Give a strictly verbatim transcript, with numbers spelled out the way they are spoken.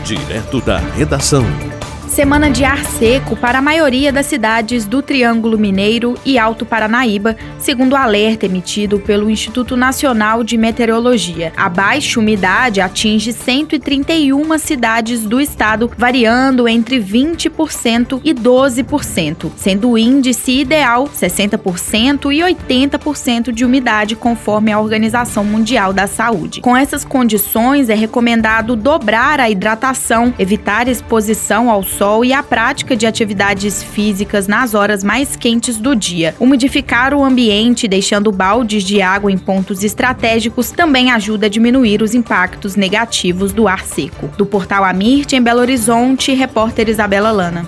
Direto da redação. Semana de ar seco para a maioria das cidades do Triângulo Mineiro e Alto Paranaíba, segundo o alerta emitido pelo Instituto Nacional de Meteorologia. A baixa umidade atinge cento e trinta e uma cidades do estado, variando entre vinte por cento e doze por cento, sendo o índice ideal sessenta por cento e oitenta por cento de umidade, conforme a Organização Mundial da Saúde. Com essas condições, é recomendado dobrar a hidratação, evitar exposição ao sol e a prática de atividades físicas nas horas mais quentes do dia. Umidificar o ambiente, deixando baldes de água em pontos estratégicos, também ajuda a diminuir os impactos negativos do ar seco. Do portal Amirte, em Belo Horizonte, repórter Isabela Lana.